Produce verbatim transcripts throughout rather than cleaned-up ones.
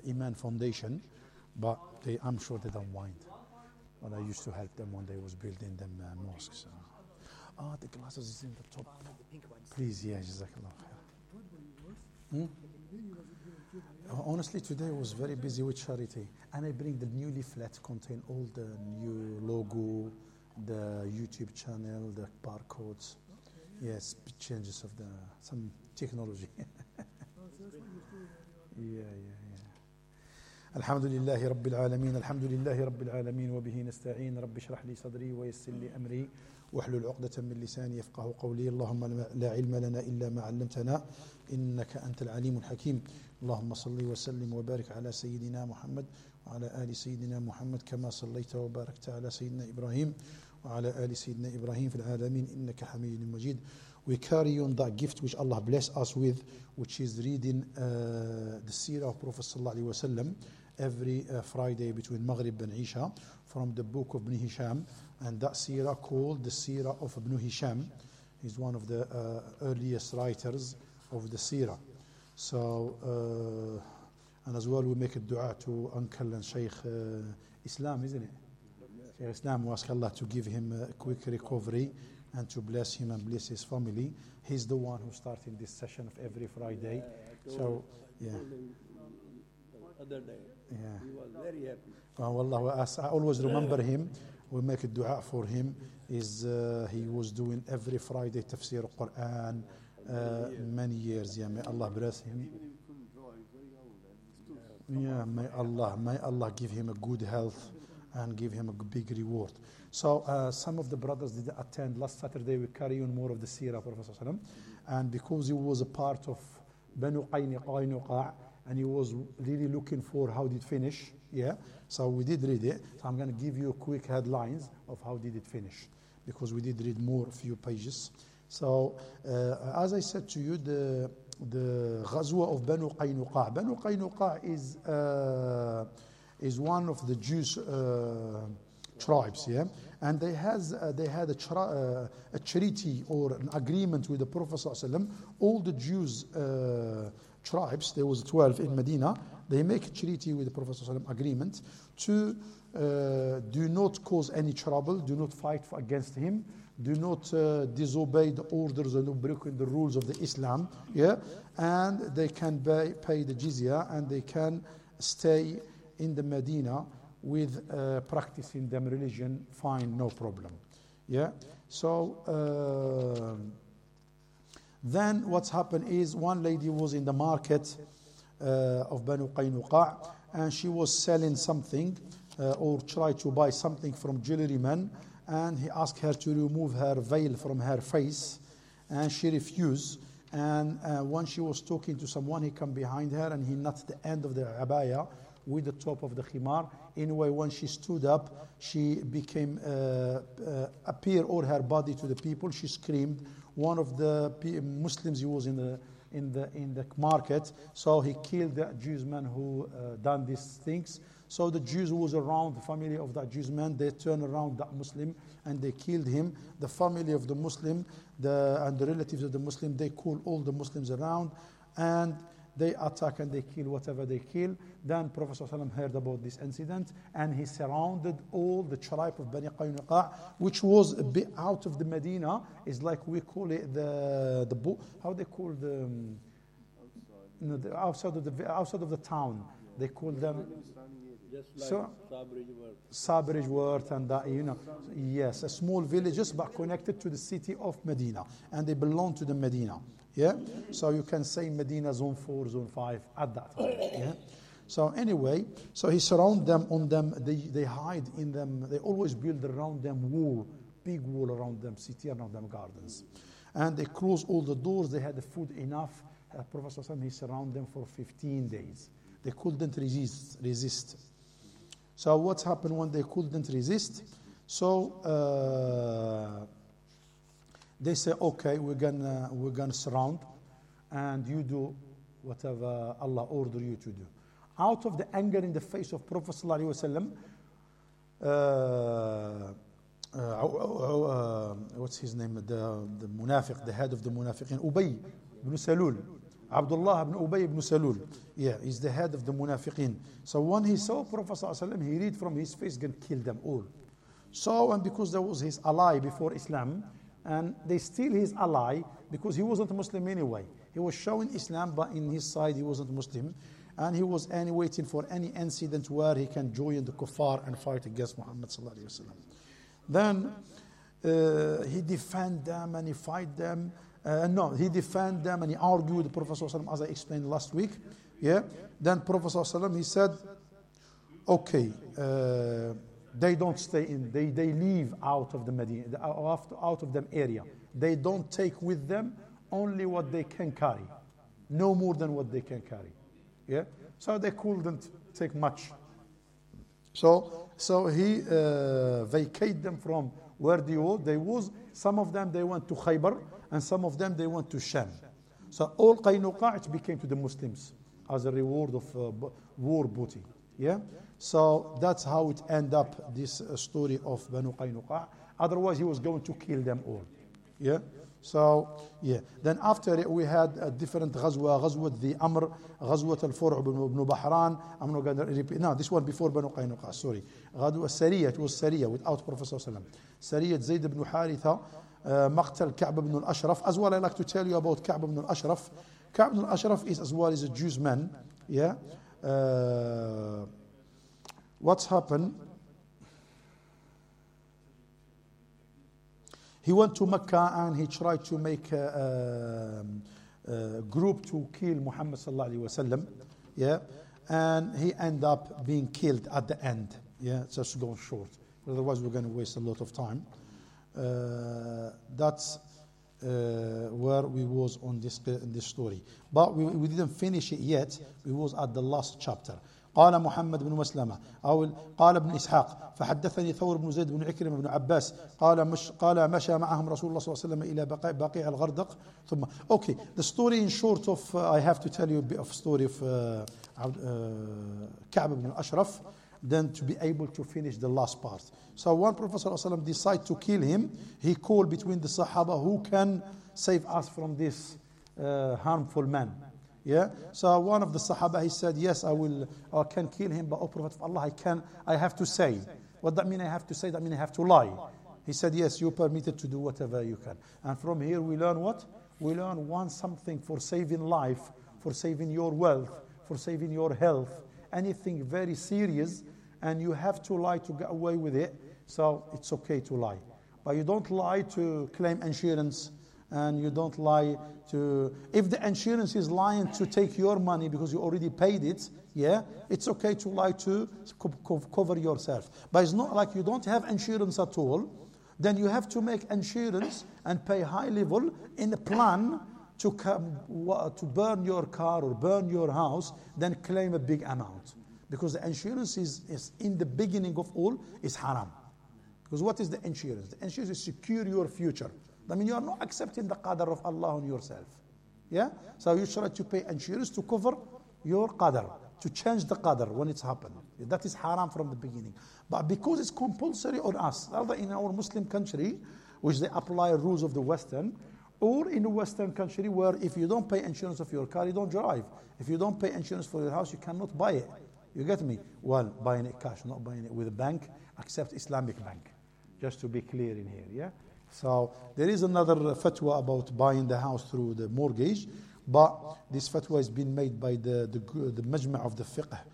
Iman Foundation, but they, I'm sure they don't mind. But I used to help them when they was building them uh, mosques. Ah, uh, the glasses is in the top. Please, yeah, Jazakallah khair. Hmm? Uh, honestly, today I was very busy with charity, and I bring the new leaflet contain all the new logo, the YouTube channel, the barcodes. Yes, changes of the some technology. yeah, yeah, yeah. الحمد لله رب العالمين الحمد لله رب العالمين وبه نستعين رب اشرح لي صدري ويسر لي أمري واحلل عقدة من لساني يفقه قولي اللهم لا علم لنا إلا ما علمتنا إنك أنت العليم الحكيم اللهم صل وسلم وبارك على سيدنا محمد وعلى آل سيدنا محمد كما صليت وباركت على سيدنا إبراهيم وعلى آل سيدنا إبراهيم في العالمين إنك حميد مجيد. We carry on that gift which Allah bless us with, which is reading uh, the Seerah of Prophet Sallallahu Alaihi Wasallam every uh, Friday between Maghrib and Isha from the book of Ibn Hisham, and that Seerah called the Seerah of Ibn Hisham. He's one of the uh, earliest writers of the Seerah. So, uh, and as well we make a dua to Uncle and Shaykh uh, Islam, isn't it? Shaykh Islam, we ask Allah to give him a quick recovery and to bless him and bless his family. He's the one who started this session of every Friday. So, yeah. Other day, yeah. He was very happy. Uh, Wallah, I always remember him. We make a dua for him. Is uh, he was doing every Friday tafsir Quran uh, many years. Yeah, may Allah bless him. Yeah, may Allah, may Allah give him a good health and give him a big reward. So uh, some of the brothers did attend last Saturday. We carry on more of the Seerah of Prophet ﷺ, and because he was a part of Banu Qaynuqa, and he was really looking for how did it finish. Yeah, so we did read it. So I'm going to give you a quick headlines of how did it finish, because we did read more few pages. So uh, as I said to you, the the Ghazwa of Banu Qaynuqa. Banu Qaynuqa is uh, is one of the Jews. Uh, tribes, yeah, and they has uh, they had a, tra- uh, a treaty or an agreement with the Prophet ﷺ. All the Jews uh, tribes, there was twelve in Medina. They make a treaty with the Prophet ﷺ agreement to uh, do not cause any trouble, do not fight for, against him, do not uh, disobey the orders and break the rules of the Islam, yeah, and they can pay, pay the jizya and they can stay in the Medina with uh, practicing them religion, fine, no problem. Yeah. So uh, then what's happened is one lady was in the market uh, of Banu Qaynuqa, and she was selling something uh, or tried to buy something from jewelry man, and he asked her to remove her veil from her face, and she refused. And uh, when she was talking to someone, he come behind her and he knocked the end of the abaya with the top of the khimar. Anyway, when she stood up, she became uh, uh, appear all her body to the people. She screamed. One of the Muslims, he was in the in the in the market, so he killed the Jews man who uh, done these things. So the Jews who was around, the family of that Jews man, they turned around that Muslim and they killed him. The family of the Muslim, the and the relatives of the Muslim, they call all the Muslims around and they attack and they kill whatever they kill. Then Prophet ﷺ heard about this incident and he surrounded all the tribe of Bani Qaynuqa, which was a bit out of the Medina. It's like we call it the the how they call the, um, you know, the outside of the outside of the town. They call them just like so, Sabridgeworth. Sabridgeworth and that, you know, yes, a small villages but connected to the city of Medina, and they belong to the Medina. Yeah, so you can say Medina zone four, zone five at that time. Yeah. So anyway, so he surround them on them. They they hide in them. They always build around them wall, big wall around them, city around them, gardens, and they close all the doors. They had the food enough. Uh, Prophet ﷺ, he surround them for fifteen days. They couldn't resist. Resist. So what's happened when they couldn't resist? So. Uh, They say, okay, we're gonna we're gonna surround, and you do whatever Allah order you to do. Out of the anger in the face of Prophet Sallallahu Alaihi Wasallam, uh, uh, uh, what's his name? The the munafiq, the head of the munafiqin, Ubay ibn Salul. Abdullah ibn Ubay ibn Salul. Yeah, he's the head of the Munafiqeen. So when he saw Prophet ﷺ, he read from his face, going to kill them all. So, and because there was his ally before Islam, and they still his ally, because he wasn't Muslim anyway. He was showing Islam, but in his side he wasn't Muslim. And he was any waiting for any incident where he can join the kuffar and fight against Muhammad sallallahu alaihi wasallam. Then uh, he defend them and he fight them. Uh, no, he defend them and he argued with the Prophet sallallahu alaihi wasallam, as I explained last week. Yeah. Then Prophet sallallahu alaihi wasallam, he said, okay, uh, they don't stay in. They they leave out of the Medina, out out of them area. They don't take with them only what they can carry, no more than what they can carry. Yeah, so they couldn't take much. So, so he uh, vacated them from where they were. They was some of them they went to Khaybar, and some of them they went to Sham. So all Qaynuqa' became to the Muslims as a reward of uh, war booty. Yeah, so that's how it ended up. This uh, story of Banu Qaynuqa'. Otherwise, he was going to kill them all. Yeah. So, yeah. Then after it, we had a different ghazwa, ghazwat the Amr, ghazwat al-Fur' ibn Bahran. I'm not going to repeat. No, this one before Banu Qaynuqa', sorry. Ghazwa Sariyah, it was Sariyah without Prophet sallallahu alaihi wasallam. Sariyah Zayd ibn Haritha, uh, Maqtal Ka'b ibn al-Ashraf. As well, I like to tell you about Ka'b ibn al-Ashraf. Ka'b ibn al-Ashraf is as well as a Jewish man. Yeah. Uh, what's happened? He went to Mecca and he tried to make a, a, a group to kill Muhammad sallallahu alaihi wasallam. Yeah, and he ended up being killed at the end. Yeah, just to go short. Otherwise, we're going to waste a lot of time. Uh, that's uh, where we was on this in this story. But we, we didn't finish it yet. We was at the last chapter. قال محمد بن مسلمة أو قال ابن إسحاق فحدثني ثور بن زيد بن عكرمة بن عباس قال مش قال مشى معهم رسول الله صلى الله عليه وسلم إلى بقيع, بقيع الغردق ثم okay the story in short of uh, I have to tell you a bit of story of uh, uh, Ka'b ibn Ashraf then to be able to finish the last part. So when Prophet صلى الله عليه وسلم decided to kill him, he called between the Sahaba who can save us from this uh, harmful man. Yeah. So one of the Sahaba, he said, yes, I will, I can kill him, but oh Prophet of Allah, I can, I have to say. What that mean I have to say? That mean I have to lie. He said, yes, you're permitted to do whatever you can. And from here we learn what? We learn one something for saving life, for saving your wealth, for saving your health, anything very serious, and you have to lie to get away with it. So it's okay to lie. But you don't lie to claim insurance, and you don't lie to, if the insurance is lying to take your money because you already paid it, yeah, it's okay to lie to co- co- cover yourself. But it's not like you don't have insurance at all, then you have to make insurance and pay high level in a plan to come, to burn your car or burn your house, then claim a big amount. Because the insurance is, is in the beginning of all, is haram. Because what is the insurance? The insurance is secure your future. I mean, you are not accepting the qadr of Allah on yourself. Yeah? So you try to pay insurance to cover your qadr, to change the qadr when it's happened. That is haram from the beginning. But because it's compulsory on us, either in our Muslim country, which they apply rules of the Western, or in a Western country where if you don't pay insurance of your car, you don't drive. If you don't pay insurance for your house, you cannot buy it. You get me? Well, buying it cash, not buying it with a bank, except Islamic bank. Just to be clear in here, yeah? So there is another fatwa about buying the house through the mortgage, but this fatwa has been made by the the, the majma' of the fiqh, uh,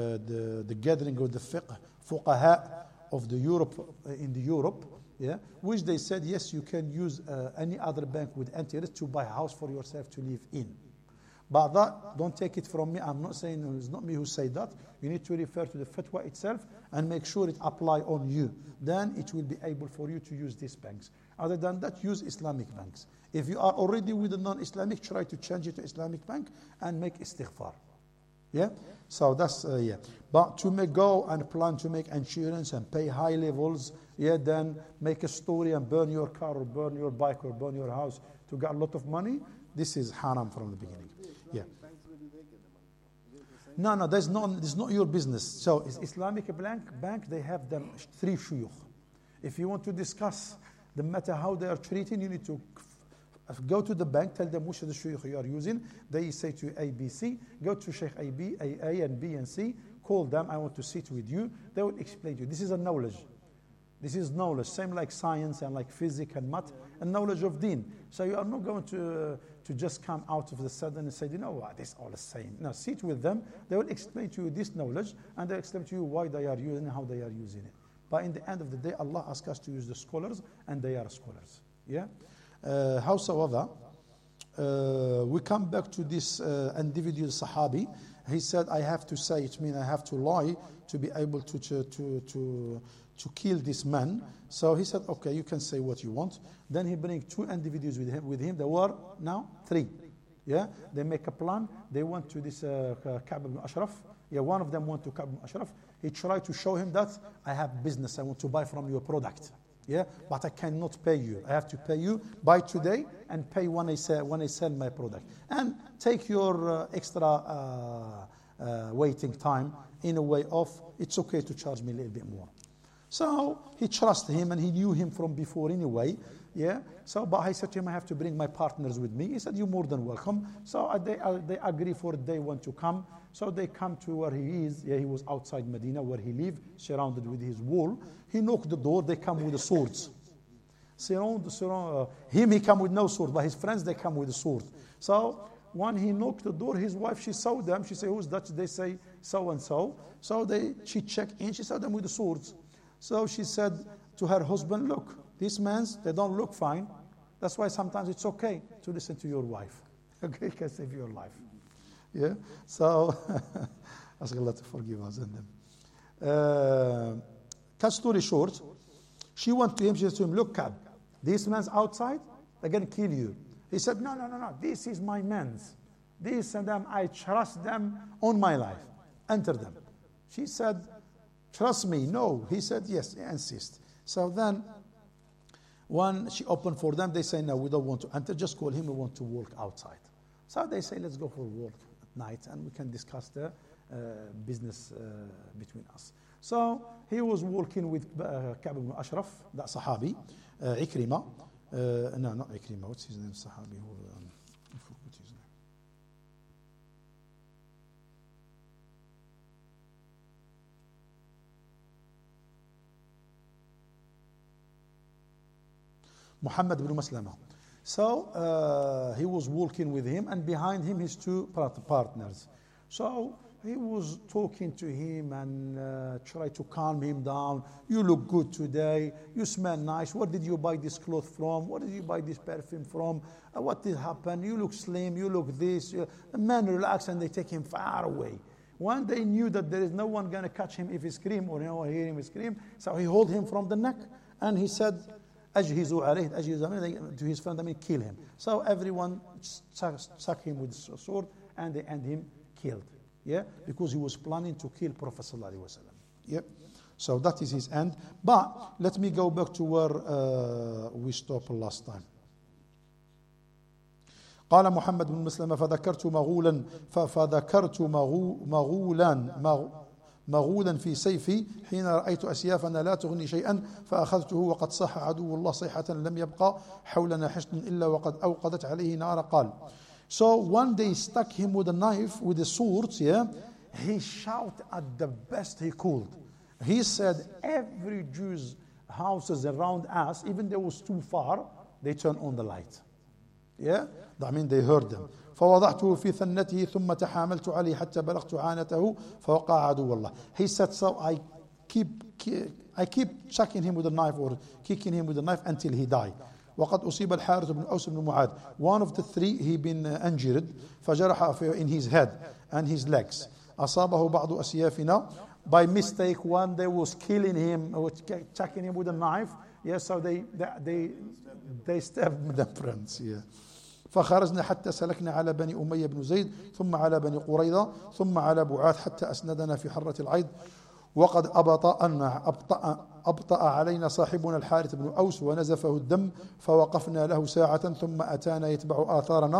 the the gathering of the fiqh fuqaha of the Europe uh, in the Europe, yeah, which they said yes, you can use uh, any other bank with interest to buy a house for yourself to live in. But that, don't take it from me. I'm not saying it's not me who said that. You need to refer to the fatwa itself and make sure it apply on you. Then it will be able for you to use these banks. Other than that, use Islamic banks. If you are already with a non-Islamic, try to change it to Islamic bank and make istighfar. Yeah? So that's, uh, yeah. But to make go and plan to make insurance and pay high levels, yeah, then make a story and burn your car or burn your bike or burn your house to get a lot of money, this is haram from the beginning. Yeah. No, no, that's not, that's not your business. So is Islamic bank, bank, they have them three shuyukh. If you want to discuss the matter how they are treating, you need to Go to the bank, tell them which of the shuyukh you are using. They say to you A, B, C. Go to Sheikh A, B, A, A and B and C. Call them, I want to sit with you. They will explain to you. This is a knowledge. This is knowledge, same like science and like physics and math and knowledge of deen. So you are not going to, uh, to just come out of the sudden and say, you know what, this all the same. No, sit with them. They will explain to you this knowledge and they explain to you why they are using it and how they are using it. But in the end of the day, Allah asks us to use the scholars and they are scholars. Yeah. Uh, howsoever, uh, we come back to this uh, individual Sahabi. He said, I have to say, it means I have to lie to be able to, to, to, to to kill this man. So he said, okay, you can say what you want. Then he bring two individuals with him. With him, there were now three. Yeah, they make a plan. They went to this uh, Ka'b ibn Ashraf. Yeah, one of them went to Ka'b ibn Ashraf. He tried to show him that I have business. I want to buy from you a product. Yeah, but I cannot pay you. I have to pay you by today and pay when I sell when I sell my product. And take your uh, extra uh, uh, waiting time in a way of it's okay to charge me a little bit more. So he trusted him and he knew him from before anyway. Yeah. So, but I said to him, I have to bring my partners with me. He said, you're more than welcome. So uh, they uh, they agree for day one to come. So they come to where he is. Yeah, he was outside Medina where he lived, surrounded with his wall. He knocked the door. They come with the swords. Surround, surround, uh, him, he come with no sword, but his friends, they come with the sword. So when he knocked the door, his wife, she saw them. She said, who's that? They say, so and so. So they she checked in. She saw them with the swords. So she said to her husband, look, these men, they don't look fine. That's why sometimes it's okay to listen to your wife. Okay, it can save your life. Yeah? So, ask Allah to forgive us and them. Uh, cut story short, she went to him, she said to him, look, Ka'b, these men's outside, they're going to kill you. He said, no, no, no, no, this is my men's. These and them, I trust them on my life. Enter them. She said, trust me, no. He said, yes, insist. So then, when she opened for them, they say, no, we don't want to enter. Just call him, we want to walk outside. So they say, let's go for a walk at night and we can discuss the uh, business uh, between us. So he was walking with uh, Ka'b ibn Ashraf, that Sahabi, uh, Ikrima. Uh, no, not Ikrima, what's his name? Sahabi, who, um, I forgot his name. Muhammad ibn Maslama. So uh, he was walking with him and behind him his two partners. So he was talking to him and uh, tried to calm him down. You look good today. You smell nice. Where did you buy this cloth from? Where did you buy this perfume from? Uh, what did happen? You look slim. You look this. You... The man relaxed and they take him far away. When they knew that there is no one going to catch him if he scream or no one hear him scream, so he hold him from the neck and he said, أجهزوا عليه أجهزوا to his friend, I mean kill him. So everyone struck him with a sword and they end him killed. Yeah, because he was planning to kill Prophet sallallahu alaihi wasallam. Yeah, so that is his end. But let me go back to where uh, we stopped last time. قال محمد بن مسلمة فذكرت مغولا فذكرت مغولا مغولا في سيفي حين رأيت أسيافنا لا تغني شيئا فأخذته وقد صح عدو الله صيحة لم يبقى حولنا حصن إلا وقد أوقدت عليه نار قال. So one day stuck him with a knife, with the swords, yeah, he shouted at the best he could. He said, every Jew's houses around us, even though it was too far, they turned on the light. Yeah, I mean they heard them. فوضعته في ثنته ثم تحاملت عليه حتى بلغت عانته فوقع عدو الله. He said, so I keep, I keep chucking him with a knife or kicking him with a knife until he died. وقد أصيب الحارث بن أوس بن معاذ. One of the three, he been injured. فجرح in his head and his legs. أصابه بعض أسيافنا. By mistake, one they was killing him, or chucking him with a knife. Yeah, so they they they stabbed them friends. Yeah. فخرجنا حتى سلكنا على بني أمية بن زيد ثم على بني قريظة ثم على بعاث حتى أسندنا في حرة العيد وقد أبطأنا أبطأ, أبطأ علينا صاحبنا الحارث بن أوس ونزفه الدم فوقفنا له ساعة ثم أتانا يتبع آثارنا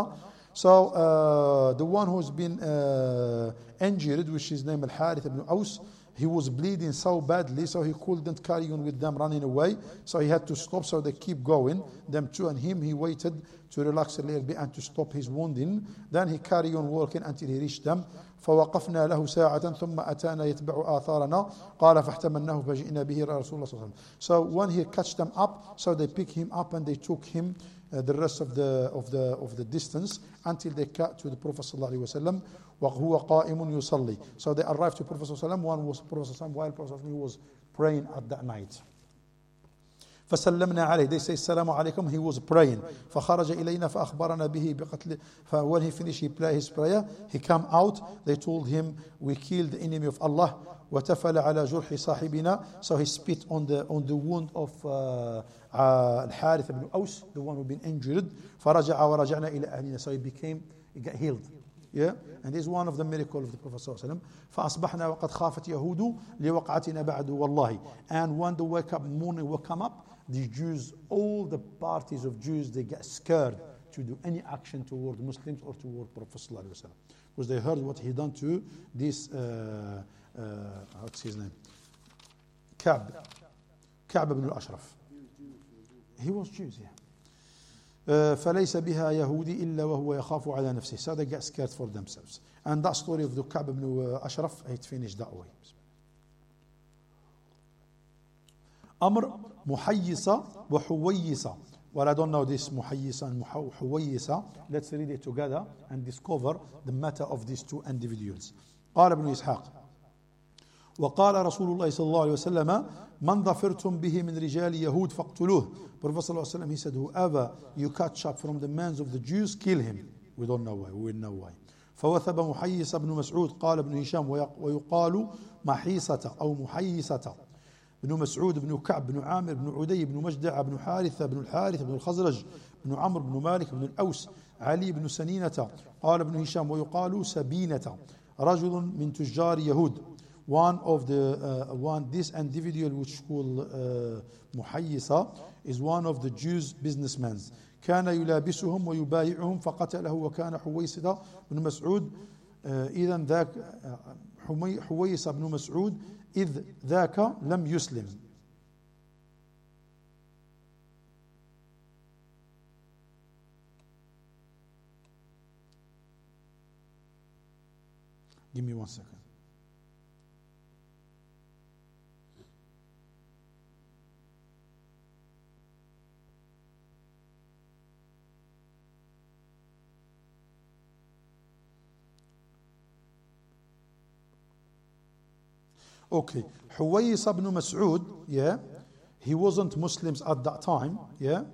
So uh, the one who's been uh, injured, which is named Al-Harith ibn Aus, he was bleeding so badly, so he couldn't carry on with them running away. So he had to stop, so they keep going. Them two and him, he waited to relax a little bit and to stop his wounding. Then he carried on working until he reached them. فوقفنا له ساعة ثم أتانا يتبع آثارنا قال فاحتملناه فجئنا به رسول الله صلى الله عليه وسلم. So when he catched them up, so they picked him up and they took him uh, the rest of the of the of the distance until they got to the Prophet صلى الله عليه وسلم وهو قائم يصلي. So they arrived to Prophet صلى الله عليه وسلم. One was Prophet صلى الله عليه وسلم while Prophet صلى الله عليه وسلم was praying at that night. فسلمنا عليه. They say السلام عليكم. He was praying. فخرج إلينا فأخبرنا به بقتل. When he finished he played his prayer, he came out. They told him, we killed the enemy of Allah. وتفل على جرح صاحبنا. So he spit on the on the wound of uh, uh, Al-Harith ibn Aus, the one who been injured. فرجع ورجعنا إلى أهلنا. So he became, he got healed. Yeah, and this is one of the miracles of the Prophet صلى الله عليه وسلم. فأصبحنا وقد خافت يهود لوقعتنا بعد والله. And when the wake up morning will come up, the Jews, all the parties of Jews, they get scared to do any action toward Muslims or toward Prophet صلى الله عليه وسلم, because they heard what he done to this uh, uh, what's his name, Ka'b Ka'b ibn al-Ashraf. He was Jews, yeah. Uh, فليس بها يهودي إلا وهو يخاف على نفسه. So they get scared for themselves. And that story of the Ka'b ibn Ashraf, it finished that way. Amr, Muhayyisa, وحويسة. Well, I don't know this Muhayyisa and حويسة. Let's read it together and discover the matter of these two individuals. قال ابن إسحاق وقال رسول الله صلى الله عليه وسلم من ظفرتم به من رجال يهود فاقتلوه. Prophet صلى الله عليه وسلم, he said, whoever you catch up from the men of the Jews, kill him. We don't know why, we will know why. فوثب محيص بن مسعود قال ابن هشام ويقال محيصة أو محيصة. بن مسعود بن كعب بن عامر بن عدي بن مجدع بن حارثة بن الحارث بن الخزرج بن عمرو بن مالك بن الأوس علي بن سنينة. قال ابن هشام ويقال سبينة رجل من تجار يهود. One of the uh, one this individual which called uh, محيصة is one of the Jews businessmen. كان يلابسهم ويبايعهم فقتله وكان حويصة بن مسعود إذا ذاك حويصة بن مسعود إذ ذاك لم يسلم. Give me one second. Okay, Huwais ibn Mas'ud, yeah, he wasn't Muslims at that time, yeah.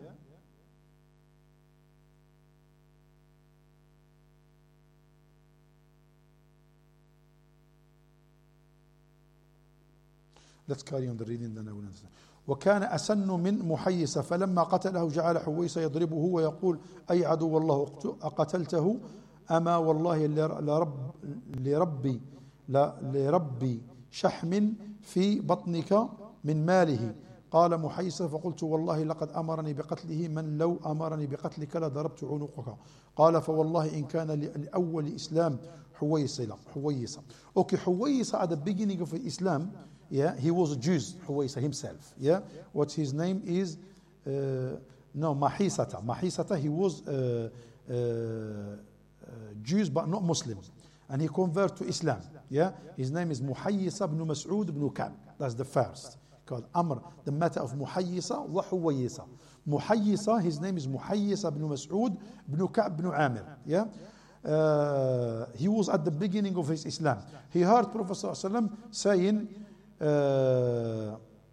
Let's carry on the reading, then I will understand. وكان أسن من محيصة فلما قتله جعل حويص يضربه ويقول أي عدو والله أقتلته أما والله لرب لربي لربي شحم في بطنك من ماله. قال محيصة فقلت والله لقد أمرني بقتله من لو أمرني بقتلك لضربت عنقك. قال فوالله إن كان لأول إسلام حويصة حويصة. Okay, حويصة at the beginning of Islam, yeah, he was a Jew, حويصة himself, yeah. What his name is, uh, no, محيصة. محيصة, he was uh, uh, uh, Jews but not Muslims. And he converted to Islam. Yeah, his name is Muhayyisa ibn Mas'ud ibn Ka'b. That's the first. Called Amr, the matter of Muhayyisa wa Huwayisa. Muhayyisa, his name is Muhayyisa ibn Mas'ud ibn Ka'b ibn Amir. Yeah, uh, he was at the beginning of his Islam. He heard Prophet ﷺ saying, uh,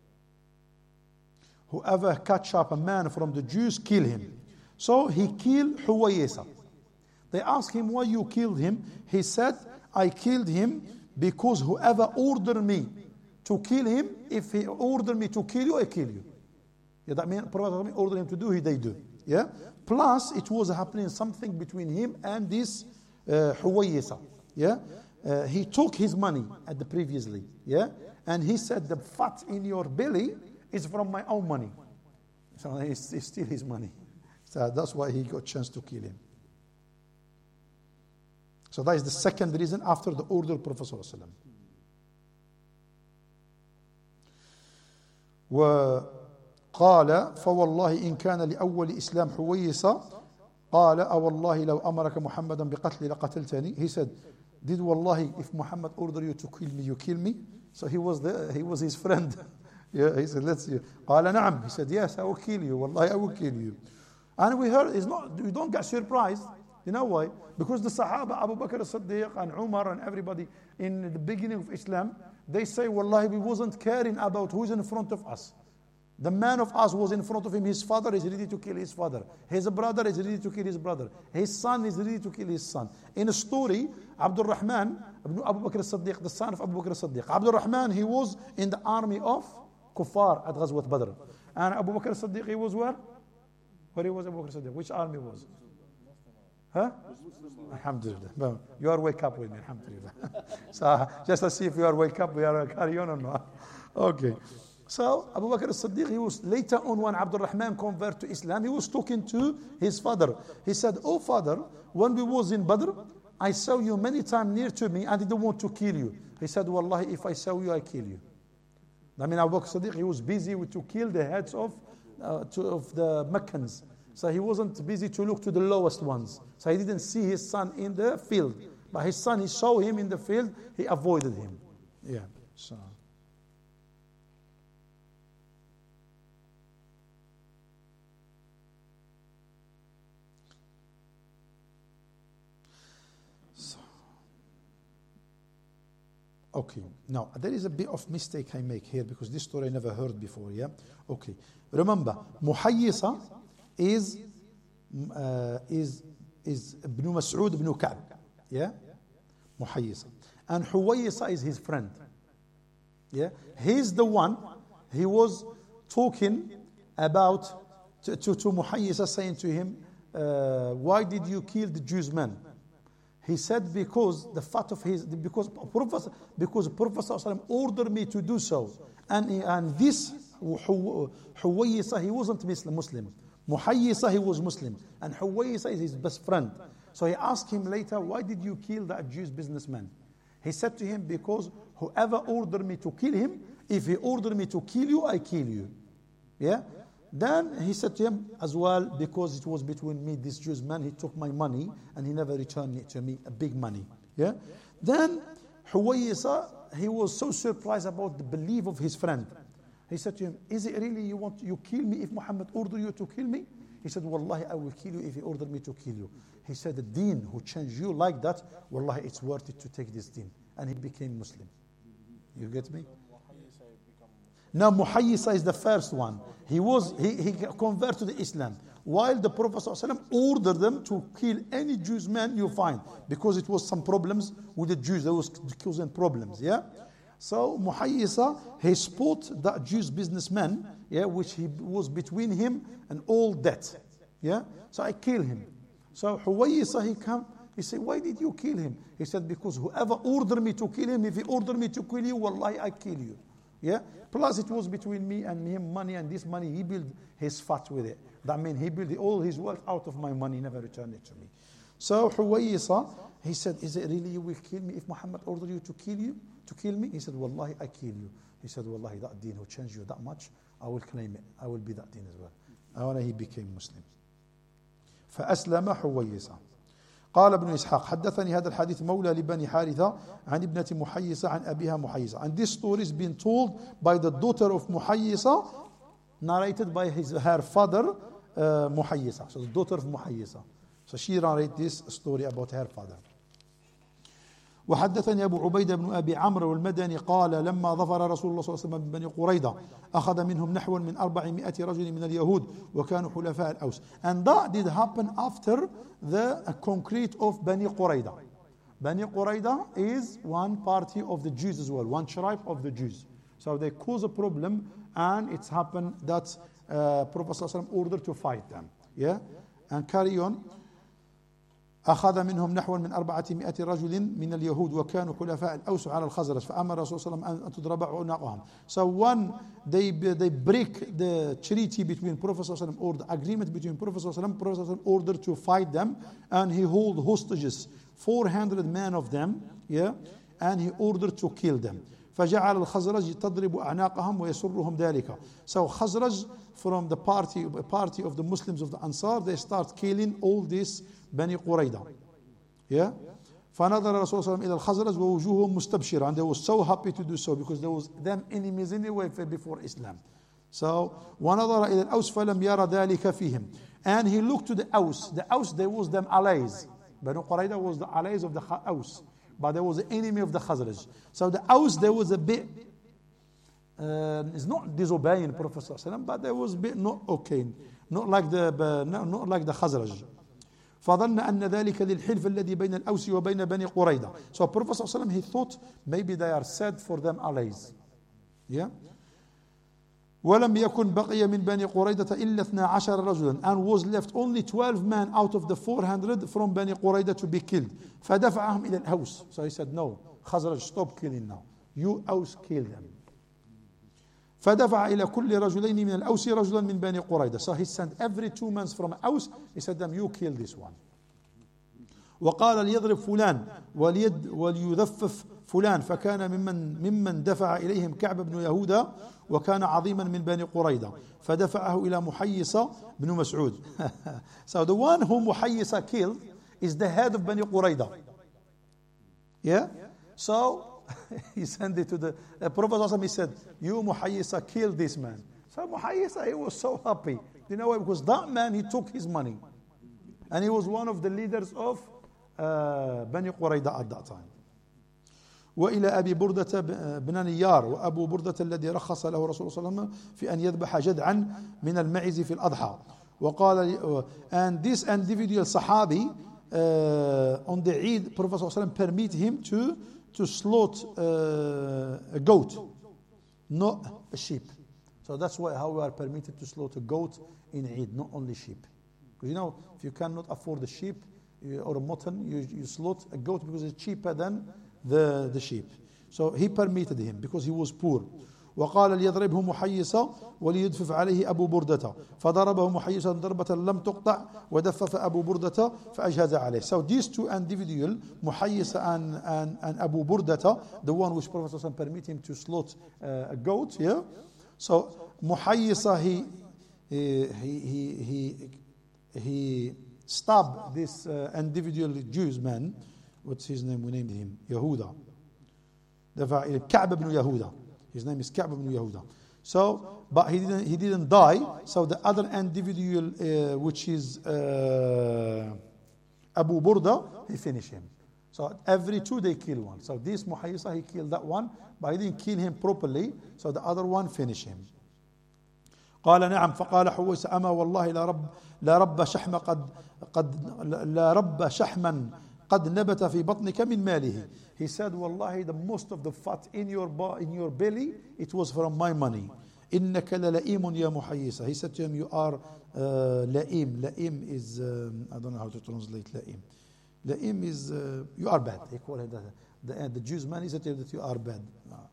"Whoever catch up a man from the Jews, kill him." So he killed Huwayisa. They asked him why you killed him. He said, I killed him because whoever ordered me to kill him, if he ordered me to kill you, I kill you. Yeah, that means Prophet ordered him to do, he they do. Yeah. Plus, it was happening something between him and this uh, Huwayisa. Yeah. Uh, he took his money at the previously. Yeah. And he said, the fat in your belly is from my own money. So he, he steal his money. So that's why he got a chance to kill him. So that is the second reason after the order of Prophet sallallahu alaihi wasallam. وقال فوالله إن كان لأول إسلام حويصة قال أوالله لو أمرك محمدا بقتل لقتلتني. He said, did wallahi, if Muhammad order you to kill me, you kill me? So he was the, he was his friend. Yeah, he said, let's see. قال نعم. He said, yes, I will kill you. Wallahi, I will kill you. And we heard, it's not, we don't get surprised. You know why? Because the Sahaba, Abu Bakr as-Siddiq and Umar and everybody in the beginning of Islam, they say, wallahi, we wasn't caring about who's in front of us. The man of us was in front of him. His father is ready to kill his father. His brother is ready to kill his brother. His son is ready to kill his son. In a story, Abdul Rahman, Abu Bakr as-Siddiq, the son of Abu Bakr as-Siddiq. Abdul Rahman, he was in the army of Kuffar at Ghazwat Badr. And Abu Bakr as-Siddiq, he was where? Where he was Abu Bakr as-Siddiq? Which army was? Huh? Alhamdulillah. You are wake up with me, alhamdulillah. So just to see if you are wake up, we are carry on or not. Okay. So Abu Bakr as-Siddiq, he was later on when Abdul Rahman converted to Islam, he was talking to his father. He said, oh father, when we was in Badr, I saw you many times near to me and I didn't want to kill you. He said, wallahi, if I saw you, I kill you. I mean, Abu Bakr as-Siddiq, he was busy with to kill the heads of, uh, to, of the Meccans. So he wasn't busy to look to the lowest ones. So he didn't see his son in the field. But his son, he saw him in the field, he avoided him. Yeah, so... Okay, now there is a bit of mistake I make here because this story I never heard before, yeah? Okay, remember, Muhayyisa is, uh, is, is Ibn Mas'ud ibn Ka'b, yeah? Muhayyisa. And Huwayisa is his friend, yeah? He's the one, he was talking about, to, to, to Muhayyisa saying to him, uh, why did you kill the Jews man? He said because the fat of his, because Prophet, because Prophet ordered me to do so. And, and this Huwayisa, he wasn't Muslim. Muhayyisa, he was Muslim. And Huwayisa is his best friend. So he asked him later, why did you kill that Jewish businessman? He said to him, because whoever ordered me to kill him, if he ordered me to kill you, I kill you. Yeah? Then he said to him as well, because it was between me, this Jewish man, he took my money and he never returned it to me, a big money. Yeah. Then Huwayisa, he was so surprised about the belief of his friend. He said to him, is it really you want you kill me if Muhammad ordered you to kill me? He said, wallahi, I will kill you if he ordered me to kill you. He said, the deen who changed you like that, wallahi, it's worth it to take this deen. And he became Muslim. You get me? Now Muhayyisa is the first one. He was he, he converted to Islam. While the Prophet ﷺ ordered them to kill any Jewish man you find, because it was some problems with the Jews. There was causing problems. Yeah. So Muhayyisa, he spot that Jewish businessman, yeah, which he was between him and all debt. Yeah. So I kill him. So Huwayisa, he come. He said, why did you kill him? He said, because whoever ordered me to kill him, if he ordered me to kill you, wallahi, I kill you. Yeah. Plus it was between me and him money, and this money he built his fat with it. That means he built all his wealth out of my money, never returned it to me. So Huwayisa, he said, is it really you will kill me if Muhammad ordered you to kill you, to kill me? He said, wallahi, I kill you. He said, wallahi, that deen who changed you that much, I will claim it. I will be that deen as well. And he became Muslim. فأسلم حويصة. قال ابن إسحاق حدثني هذا الحديث مولى لبني حارثة عن ابنة محيصة عن أبيها محيصة. And this story is being told by the daughter of Muhayyisa, narrated by his, her father uh, Muhayyisa. So the daughter of Muhayyisa. So she narrated this story about her father. وحدثني أبو عبيدة بن أبي عمرو المدني قال لما ظفر رسول الله صلى الله عليه وسلم ببني قريظة أخذ منهم نحو من أربعمائة رجل من اليهود وكانوا حلفاء الأوس. And that did happen after the concrete of Bani Qurayza. Bani Qurayza is one party of the Jews as well, one tribe of the Jews. So they cause a problem, and it's happened that uh, Prophet ﷺ ordered to fight them. Yeah, and carry on. أخذ منهم نحو من أربعمائة رجل من اليهود وكانوا حلفاء الأوس على الخزرج فأمر الرسول صلى الله عليه وسلم أن تضرب عناقهم. So when they they break the treaty between Prophet صلى الله عليه وسلم or the agreement between Prophet صلى الله عليه وسلم, Prophet صلى الله عليه وسلم ordered to fight them, and he hold hostages four hundred men of them, yeah, and he ordered to kill them. فجعل الخزرج تضرب أعناقهم ويسرهم ذلك. So Khazraj, from the party party of the Muslims of the Ansar, they start killing all this Bani Qurayda. Yeah. فنظر الرسول صلى الله عليه وسلم إلى الخزرج ووجوههم مستبشرة, and they were so happy to do so because there was them enemies anyway before Islam. So ونظر إلى الأوس فلم يرى ذلك فيهم, and he looked to the Aus. The Aus, there was them allies. Bani Qurayda was the allies of the Aus, but there was the enemy of the Khazraj. So the Aus, there was a bit, uh, it's not disobeying Prophet sallallahu alaihi wasallam, but there was a bit not okay, not like the not, not like the Khazraj. فظن أن ذلك للحلف الذي بين الأوس وبين بني قريظة. So Prophet sallallahu alaihi wasallam, he thought maybe they are said for them allies. Yeah. ولم يكن بقي من بني قريظة إلا اثنا عشر رجلا, and was left only twelve men out of the four hundred from بني قريظة to be killed. فدفعهم إلى الأوس. So he said, no, Khazraj, stop killing now. You Aus, kill them. فدفع إلى كل رجلين من الأوس رجلا من بني قريظة. So he sent every two men from Aus. He said them, you kill this one. وقال ليضرب فلان وليد وليذفف فلان, فكان ممن ممن دفع إليهم كعب بن يهوذا وكان عظيما من بني قريظة فدفعه إلى محيصة بن مسعود. So the one whom محيصة killed is the head of Bani Qurayza. Yeah. So he sent it to the uh, Prophet. He said, you محيصة, kill this man. So محيصة, he was so happy. You know why? Because that man, he took his money, and he was one of the leaders of uh, Bani Qurayza at that time. وإلى أبي بردة بن نيار, وأبو بردة الذي رخص له رسول الله صلى الله عليه وسلم في أن يذبح جدعا من المعز في الأضحى. وقال, and this individual Sahabi uh, on the Eid, Prophet صلى الله عليه وسلم permit him to to slaughter uh, a goat, not a sheep. So that's why how we are permitted to slaughter goat in Eid, not only sheep. Because you know, if you cannot afford a sheep or a mutton, you, you slaughter a goat because it's cheaper than the, the sheep. So he permitted him because he was poor. وقال ليضربه محيصة وليدفف عليه أبو بردة فضربه محيصة ضربة لم تقطع ودفف أبو بردة فأجهز عليه. So these two individuals, محيصة and, and, and Abu Burdata, the one which Prophet permitted him to slaughter uh, a goat, yeah. So محيصة, he he he he he stabbed this uh, individual Jews man. What's his name? We named him Yehuda. دفع إلى كعب بن يهوذا. His name is Ka'b ibn Yehuda. So, but he didn't, he didn't die. So the other individual, uh, which is uh, Abu Burda, he finished him. So every two they kill one. So this Muhayyisa, he killed that one, but he didn't kill him properly. So the other one finished him. قال نعم فقال حويس أما والله لا رب لا رب شحم قد قد لا رب شحما قد نبت في بطنك من ماله. He said, Wallahi, the most of the fat in your in your belly, it was from my money. إنك للئيم يا محيصة. He said to him, you are uh, لئيم. لئيم is, um, I don't know how to translate لئيم. لئيم is, uh, you are bad. He called it the, the, the Jews man, he said to him that you are bad.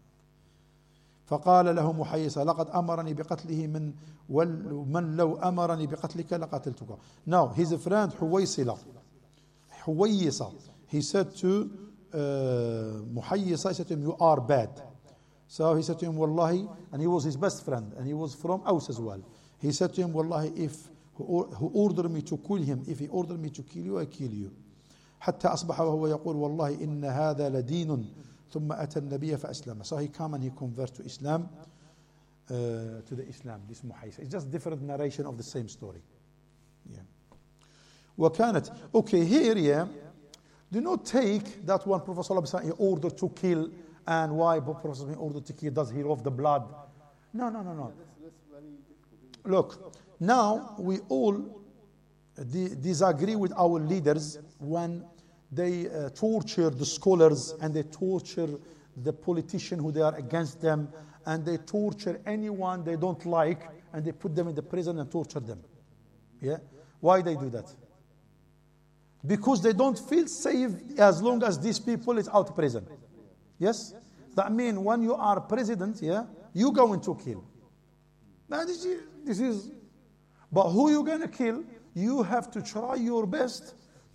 فقال له محيصة لقد أمرني بقتله من ومن لو أمرني بقتلك لقتلتك. Now his friend حويصلة حويصة, he said to uh, محيصة, he said to him, you are bad. So he said to him, Wallahi, and he was his best friend, and he was from Aus as well. He said to him, Wallahi, if who ordered me to kill him, if he ordered me to kill you, I kill you. حتى أصبح وهو يقول والله إن هذا لدين ثم أتى النبي فأسلم. So he come and he convert to Islam, uh, to the Islam, this Muhayyisa. It's just different narration of the same story. Yeah. وكانت, okay, here, yeah, do not take that one Prophet sallallahu alaihi wasallam, he ordered to kill, and why Prophet sallallahu alaihi wasallam ordered to kill, does he love the blood? No, no, no, no. Look, now we all di- disagree with our leaders when they uh, torture the scholars and they torture the politician who they are against them, and they torture anyone they don't like, and they put them in the prison and torture them. Yeah? Why they do that? Because they don't feel safe as long as these people is out of prison. Yes? That means when you are president, yeah, you going to kill. Now this is, this is, but who you going to kill? You have to try your best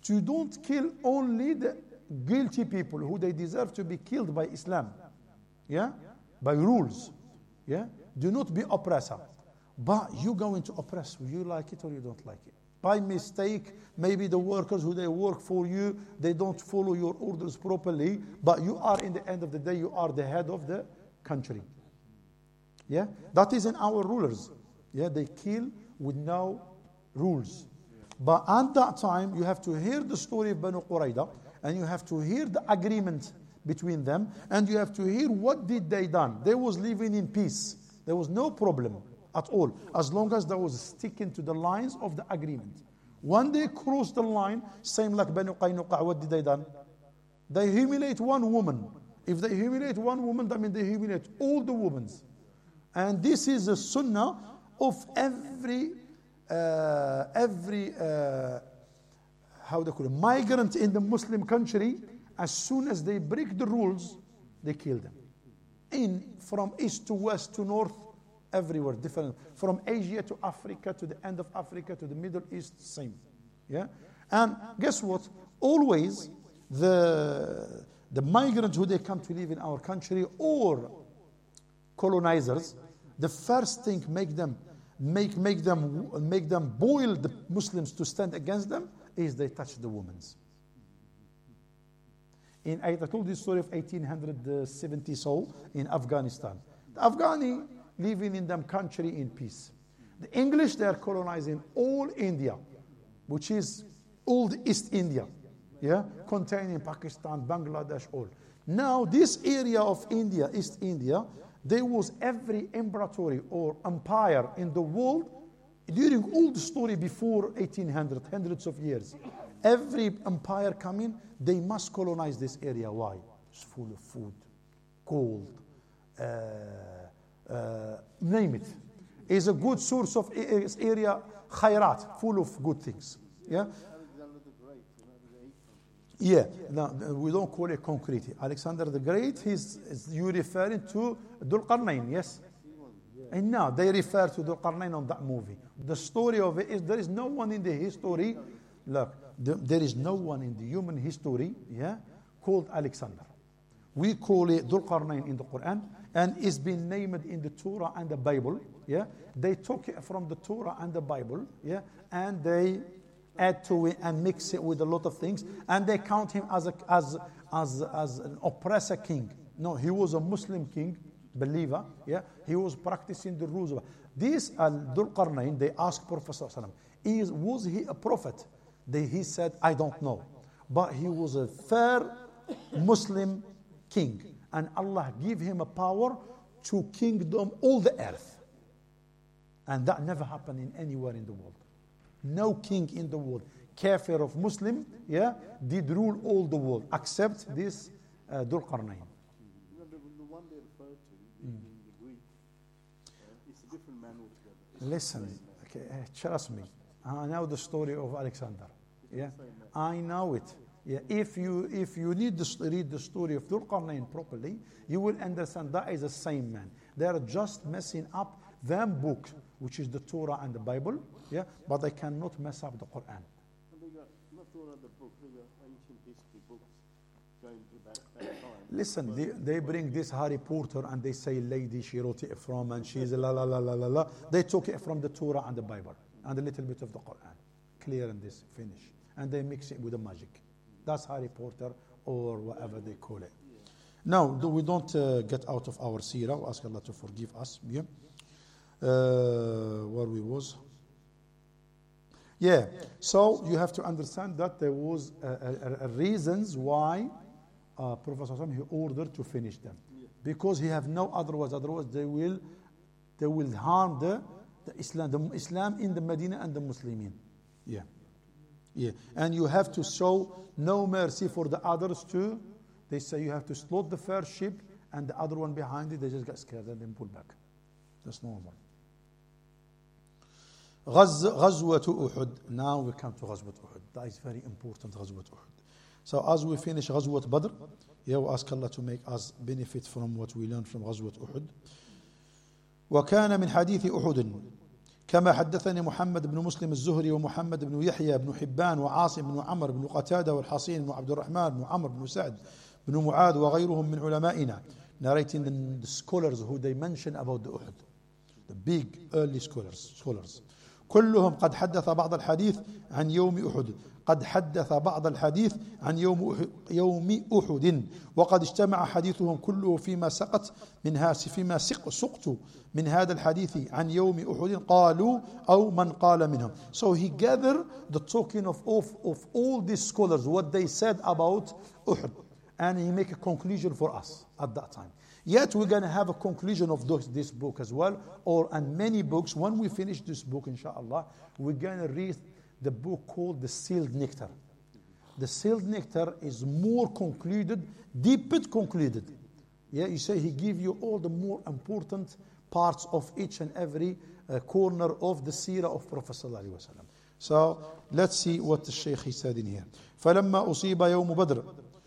to don't kill only the guilty people who they deserve to be killed by Islam. Yeah? By rules. Yeah? Do not be oppressor. But you're going to oppress, you like it or you don't like it. By mistake, maybe the workers who they work for you, they don't follow your orders properly, but you are, in the end of the day, you are the head of the country. Yeah? That is in our rulers. Yeah? They kill with no rules. But at that time, you have to hear the story of Banu Qurayda, and you have to hear the agreement between them, and you have to hear what did they done. They was living in peace. There was no problem at all, as long as they was sticking to the lines of the agreement. When they crossed the line, same like Banu Qaynuqa, what did they done? They humiliate one woman. If they humiliate one woman, that means they humiliate all the women. And this is the sunnah of every uh, every uh, how they call it, migrant in the Muslim country. As soon as they break the rules, they kill them. In from east to west to north, everywhere different. From Asia to Africa, to the end of Africa, to the Middle East, same. Yeah? And guess what? Always the the migrants who they come to live in our country or colonizers, the first thing make them make make them make them boil the Muslims to stand against them is they touch the women. In I told this story of eighteen seventy so in Afghanistan. The Afghani living in them country in peace. The English, they are colonizing all India, which is old East India, yeah, containing Pakistan, Bangladesh, all. Now this area of India, East India, there was every emperatory or empire in the world during all the story before eighteen hundred, hundreds of years. Every empire coming, they must colonize this area. Why? It's full of food, gold, uh, uh, name it. Is a good source of area, khairat, full of good things. Yeah. Yeah, no, we don't call it concrete. Alexander the Great, he's, is you referring to Dhul Qarnayn, yes? And now they refer to Dhul Qarnayn on that movie. The story of it is there is no one in the history, look, the, there is no one in the human history, yeah, called Alexander. We call it Dhul Qarnayn in the Quran, and it's been named in the Torah and the Bible, yeah? They took it from the Torah and the Bible, yeah, and they add to it and mix it with a lot of things, and they count him as a, as as as an oppressor king. No, he was a Muslim king, believer. Yeah, he was practicing the rules of this. Dhul Qarnayn. They asked Prophet sallallahu alaihi wasallam, "Is was he a prophet?" They, he said, "I don't know, but he was a fair Muslim king, and Allah gave him a power to kingdom all the earth, and that never happened in anywhere in the world." No king in the world, kafir of Muslim, yeah, did rule all the world except this uh, Dhul Qarnayn. You know, the, the one they refer to in, mm. in the Greek, uh, it's a different man altogether. Listen, okay, uh, trust me. I know the story of Alexander. Yeah, I know it. Yeah, if you if you need to read the story of Dhul Qarnayn properly, you will understand that is the same man. They are just messing up them book, which is the Torah and the Bible, yeah, but they cannot mess up the Quran. They got not Torah the book, they got ancient history books going to back, back time. Listen, they, they bring this Harry Potter and they say lady she wrote it from and she's la la la la la la. They took it from the Torah and the Bible and a little bit of the Quran. Clear and this finish. And they mix it with the magic. That's Harry Potter or whatever they call it. Now, we don't uh, get out of our seerah. We ask Allah to forgive us. Yeah. Uh, where we was yeah so you have to understand that there was a, a, a reasons why uh, Prophet he ordered to finish them, because he have no otherwise otherwise they will they will harm the, the Islam the Islam in the Medina and the Muslimin. Yeah yeah and you have to show no mercy for the others too. They say you have to slot the first ship and the other one behind it, they just get scared and then pull back. That's normal. Ghazwat Uhud. Now we come to Ghazwat Uhud. That is very important, Ghazwat Uhud. So as we finish Ghazwat Badr, yeah, we ask Allah to make us benefit from what we learn from Ghazwat Uhud. وكان من حديث أحد كما حدثني محمد بن مسلم الزهري ومحمد بن يحيى بن حبان وعاصم بن عمرو بن قتادة والحصين بن عبد الرحمن بن عمرو بن سعد بن معاذ وغيرهم من علمائنا, narrating the, the scholars who they mention about the Uhud, the big early scholars scholars كلهم قد حدث بعض الحديث عن يوم أحد قد حدث بعض الحديث عن يوم يوم أحد وقد اجتمع حديثهم كله فيما سقط منها فيما سقط من هذا الحديث عن يوم أحد قالوا أو من قال منهم. So he gathered the talking of, of, of all these scholars, what they said about Uhud, and he make a conclusion for us at that time. Yet we're going to have a conclusion of this, this book as well, or and many books. When we finish this book, inshallah, we're going to read the book called The Sealed Nectar. The Sealed Nectar is more concluded, deeper concluded. Yeah, you say he give you all the more important parts of each and every uh, corner of the seerah of Prophet sallallahu alaihi wasallam. So let's see what the Shaykh he said in here. فلما أصيب يوم بدر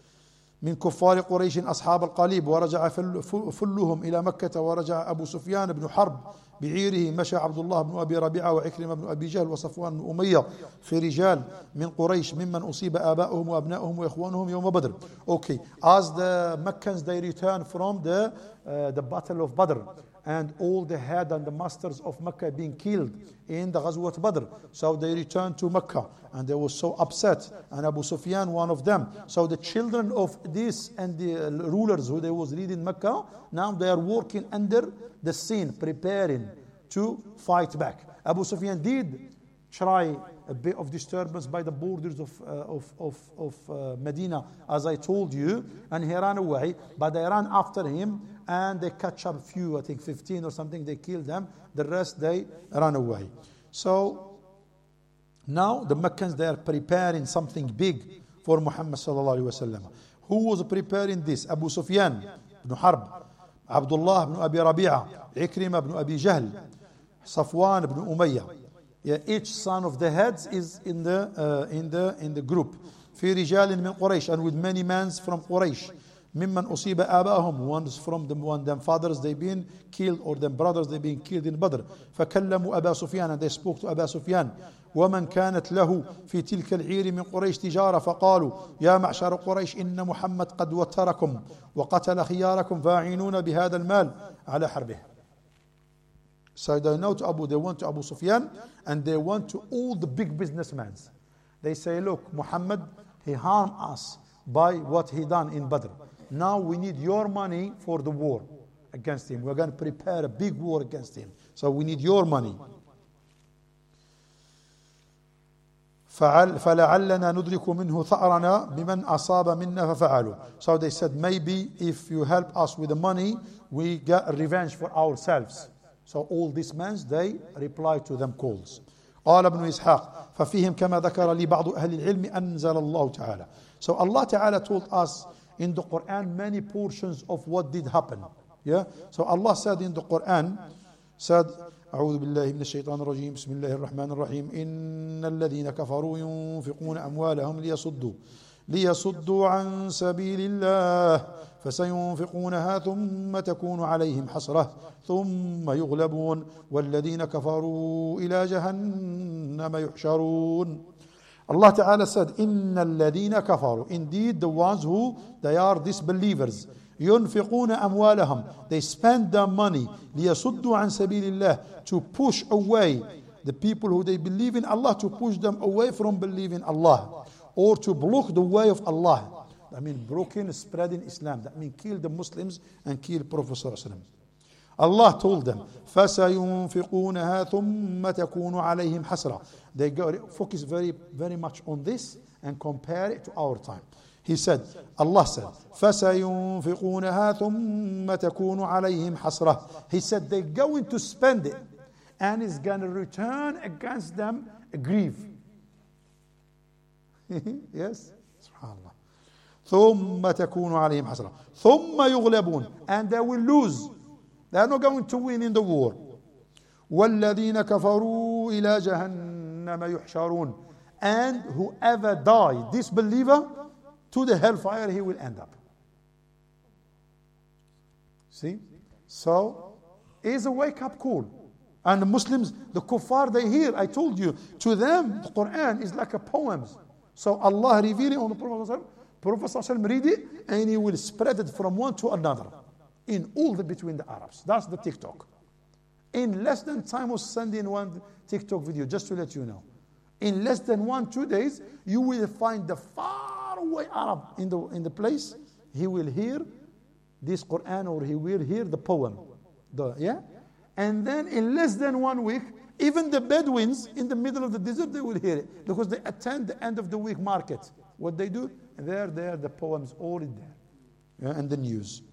من كفار قريش أصحاب القليب ورجع فلهم إلى مكة ورجع أبو سفيان بن حرب بعيره مشى عبد الله بن أبي ربيعة وعكرمة بن أبي جهل وصفوان بن أمية في رجال من قريش ممن أصيب آباؤهم وأبنائهم وإخوانهم يوم بدر. Okay, as the Meccans they return from the uh, the battle of Badr, and all the head and the masters of Mecca being killed in the Ghazwat Badr. So they returned to Mecca and they were so upset, and Abu Sufyan one of them. So the children of this and the rulers who they was leading Mecca, now they are working under the scene, preparing to fight back. Abu Sufyan did try a bit of disturbance by the borders of uh, of of, of uh, Medina, as I told you, and he ran away, but they ran after him and they catch up a few, I think fifteen or something, they killed them. The rest they ran away. So now the Meccans, they are preparing something big for Muhammad sallallahu alaihi wasallam. Who was preparing this? Abu Sufyan ibn Harb, Abdullah ibn Abi Rabi'a, Ikrimah ibn Abi Jahl, Safwan ibn Umayyah. Yeah, each son of the heads is in the uh, in the in the group. في رجال من قريش, and with many men from Quraysh. ممن أصيب آباءهم, ones from them, one them fathers they been killed, or them brothers they been killed in Badr. فكلموا أبا سفيان, and they spoke to أبا سفيان. ومن كانت له في تلك العير من قريش تجارة فقالوا يا معشر قريش إن محمد قد وتركم وقتل خياركم فاعينون بهذا المال على حربه. So they know to Abu, they went to Abu Sufyan and they went to all the big businessmen. They say, look, Muhammad, he harmed us by what he done in Badr. Now we need your money for the war against him. We're going to prepare a big war against him. So we need your money. فلعلنا ندرك منه ثأرنا بمن أصاب منا ففعلوا. So they said, maybe if you help us with the money, we get revenge for ourselves. So all these men, they reply to them calls. قال ابن إسحاق ففيهم كما ذكر لي بعض أهل العلم أنزل الله تعالى. So Allah Ta'ala told us in the Quran many portions of what did happen. Yeah. So Allah said in the Quran, said أعوذ بالله من الشيطان الرجيم بسم الله الرحمن الرحيم إن الذين كفروا ينفقون أموالهم ليصدوا ليصدوا عن سبيل الله فسينفقونها ثم تكون عليهم حسرة ثم يغلبون والذين كفروا إلى جهنم يحشرون. Allah Ta'ala said, إِنَّ الَّذِينَ كَفَرُوا, indeed the ones who, they are disbelievers. يُنْفِقُونَ أَمْوَالَهُم, they spend their money, لِيَصُدُّوا عَنْ سَبِيلِ اللَّهِ, to push away the people who they believe in Allah, to push them away from believing Allah, or to block the way of Allah. I mean, blocking, spreading Islam. That means kill the Muslims and kill Prophet sallallahu alaihi wasallam. Allah told them, فَسَيُنْفِقُونَهَا ثُمَّ تَكُونُ عَلَيْهِمْ حَسْرًا. They go, focus very, very much on this and compare it to our time. He said, Allah said, فَسَيُنْفِقُونَهَا ثُمَّ تَكُونُ عَلَيْهِمْ حَسْرًا. He said, they're going to spend it and it's going to return against them a grief. Yes? SubhanAllah. ثُمَّ تَكُونُ عَلَيْهِمْ حَسْرًا ثُمَّ يُغْلَبُونَ, and they will lose. They are not going to win in the war. وَالَّذِينَ كَفَرُوا إِلَى جَهَنَّمَ يُحْشَرُونَ, and whoever die, disbeliever, to the hellfire he will end up. See? So, it's a wake-up call. And the Muslims, the kuffar, they hear, I told you, to them, the Quran is like a poem. So Allah revealing on the Prophet, Prophet read it, and he will spread it from one to another in all the between the Arabs. That's the TikTok. In less than time was sending one TikTok video, just to let you know. In less than one, two days, you will find the far away Arab in the in the place. He will hear this Quran, or he will hear the poem. The, yeah? And then in less than one week, even the Bedouins in the middle of the desert, they will hear it. Because they attend the end of the week market. What they do, there, there, the poems all in there. Yeah, and the news.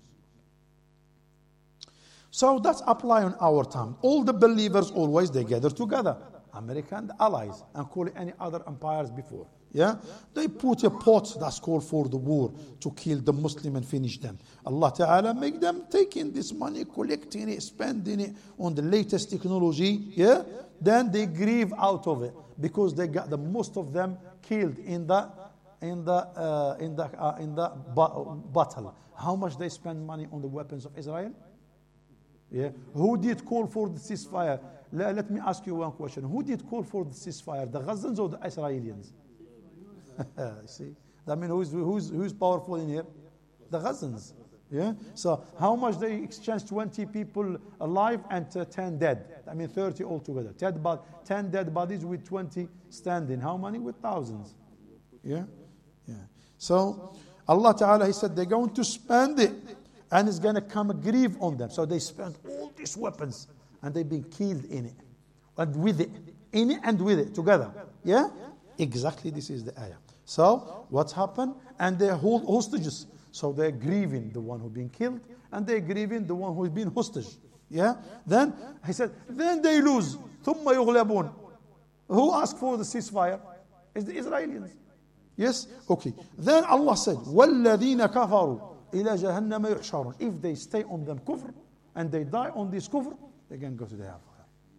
So that's apply on our time. All the believers always, they gather together. American allies, and call it any other empires before. Yeah, they put a pot that's called for the war to kill the Muslim and finish them. Allah Ta'ala make them taking this money, collecting it, spending it on the latest technology. Yeah, then they grieve out of it because they got the most of them killed in the in the uh, in the uh, in the battle. How much they spend money on the weapons of Israel? Yeah, who did call for the ceasefire? Let, let me ask you one question. Who did call for the ceasefire? The Gazans or the Israelis? See, that means who's who's who's powerful in here? The Gazans. Yeah. So how much they exchanged twenty people alive and uh, ten dead? I mean thirty altogether. ten, but ten dead bodies with twenty standing. How many? With thousands. Yeah. Yeah. So Allah Ta'ala, He said they're going to spend it, and it's going to come a grief on them. So they spent all these weapons, and they've been killed in it, and with it, in it and with it together. Yeah. Exactly, this is the ayah. So, what's happened? And they hold hostages. So they're grieving the one who's been killed, and they're grieving the one who's been hostage. Yeah? Then, he said, then they lose. ثُمَّ يُغْلَبُونَ. Who asked for the ceasefire? It's the Israelis. Yes? Okay. Then Allah said, وَالَّذِينَ كَفَرُوا إِلَى جَهَنَّمَ يُحْشَرُونَ. If they stay on them kufr, and they die on this kufr, they can go to the hellfire.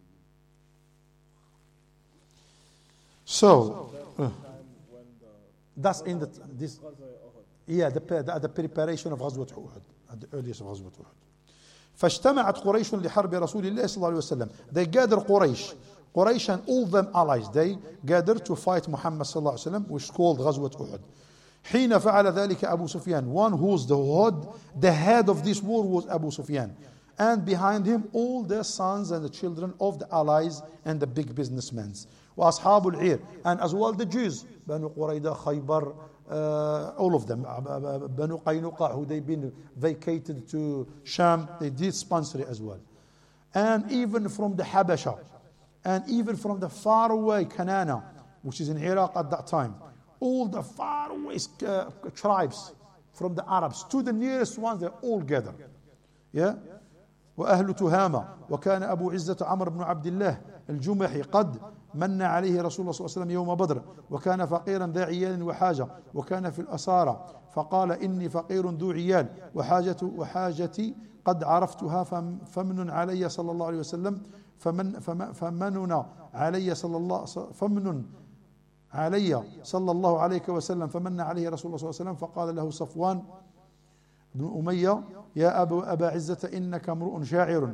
So, uh, that's in the this, yeah, the, the, the preparation of غزوة أحد, at the earliest of غزوة أحد. فاجتمعت قريش لحرب رسول الله صلى الله عليه وسلم. They gather Quraysh, Quraysh and all them allies. They gather to fight Muhammad صلى الله عليه وسلم, which is called غزوة أحد. حين فعل ذلك أبو سفيان. One who's the head, the head of this war was Abu Sufyan. And behind him, all the sons and the children of the allies and the big businessmen. وأصحاب العير, and as well the Jews, Banu Qurayda, Khaybar, uh, all of them, Banu Qaynuqa, who they've been vacated to Sham, they did sponsor it as well. And even from the Habasha, and even from the faraway Kanana, which is in Iraq at that time, all the faraway uh, tribes from the Arabs to the nearest ones, they're all gathered. Yeah. وأهل تهامة وكان أبو عزة عمرو بن عبد الله الجمحي قد من عليه رسول الله صلى الله عليه وسلم يوم بدر وكان فقيرا ذا عيال وحاجة وكان في الأسارة فقال إني فقير ذو عيال وحاجة وحاجتي قد عرفتها فمن علي صلى الله عليه وسلم فمن فمننا علي صلى الله فمن علي صلى الله عليه وسلم فمن عليه رسول الله صلى الله عليه وسلم فقال له صفوان بن أمية يا أبا أبا عزة إنك امرؤ شاعر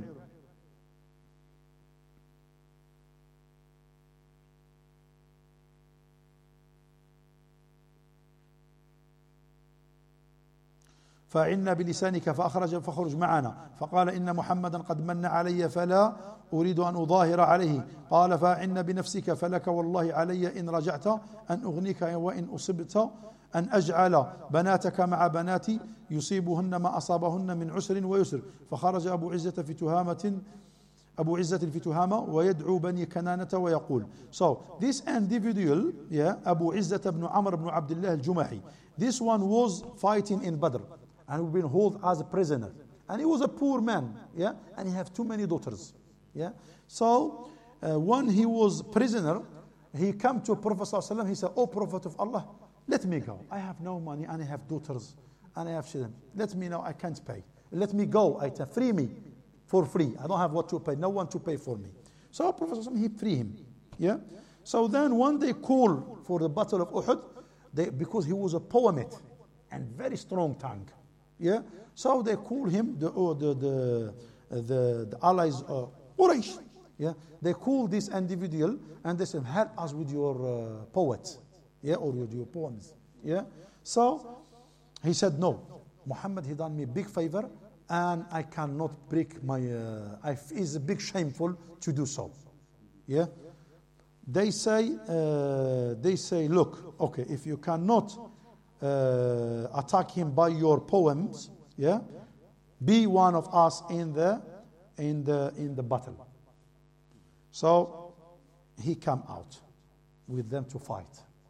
فعنا بلسانك فأخرج فخرج معنا فقال إن محمدا قد من علي فلا أريد أن أظاهر عليه قال فعنا بنفسك فلك والله علي إن رجعت أن أغنيك وإن أصبت أن أجعل بناتك مع بناتي يصيبهن ما أصابهن من عسر ويسر فخرج أبو عزة في تهامة أبو عزة في تهامة ويدعو بني كنانة ويقول. So this individual, yeah, Abu Izzat ibn Amr ibn Abdullah al-Jumahi, this one was fighting in Badr and we've been held as a prisoner, and he was a poor man, yeah, and he have too many daughters, yeah. So uh, when he was prisoner, he come to Prophet ﷺ, he said, "Oh Prophet of Allah, let me go. I have no money and I have daughters and I have children. Let me know, I can't pay. Let me go. I can free me for free. I don't have what to pay. No one to pay for me." So Prophet ﷺ, he free him. Yeah. So then when they call for the battle of Uhud, they, because he was a poet and very strong tongue. Yeah. So they call him the oh, the, the the the allies of Quraysh. Yeah, they call this individual and they say, help us with your uh, poet, yeah, or with your poems, yeah. So he said, no, Muhammad, he done me a big favor, and I cannot break my. Uh, I, it's a big shameful to do so, yeah. They say, uh, they say, look, okay, if you cannot uh, attack him by your poems, yeah, be one of us in the in the in the battle. So he come out with them to fight.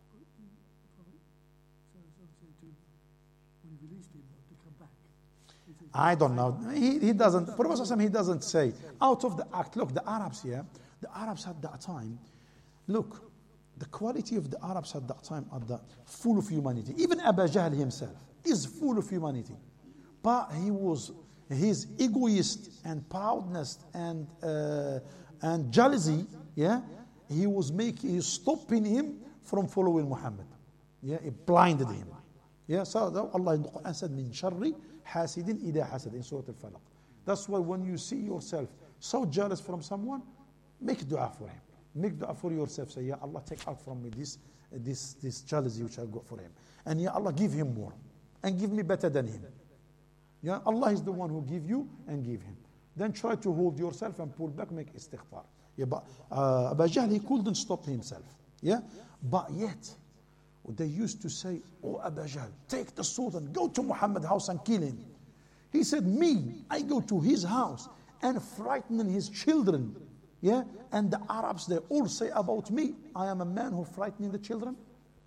I don't know. He, he doesn't. Prophet he doesn't say out of the act. Look, the Arabs here. The Arabs at that time. Look, the quality of the Arabs at that time are the full of humanity. Even Abu Jahl himself is full of humanity, but he was his egoist and proudness and uh, and jealousy. Yeah, he was making, he stopping him from following Muhammad. Yeah, it blinded him. Yeah, so Allah in the Quran said, "Min sharri hasidin ida hasad" in Surah Al-Falaq. That's why when you see yourself so jealous from someone, make dua for him. Make dua for yourself. Say, "Ya Allah, take out from me this, this, this jealousy which I got for him, and Ya Allah, give him more, and give me better than him." Yeah, Allah is the one who give you and give him. Then try to hold yourself and pull back, make istighfar. Yeah, but uh, Abu Jahl, he couldn't stop himself. Yeah, but yet they used to say, "Oh, Abu Jahl, take the sword and go to Muhammad's house and kill him." He said, "Me, I go to his house and frighten his children." Yeah, and the Arabs, they all say about me, I am a man who frightening the children.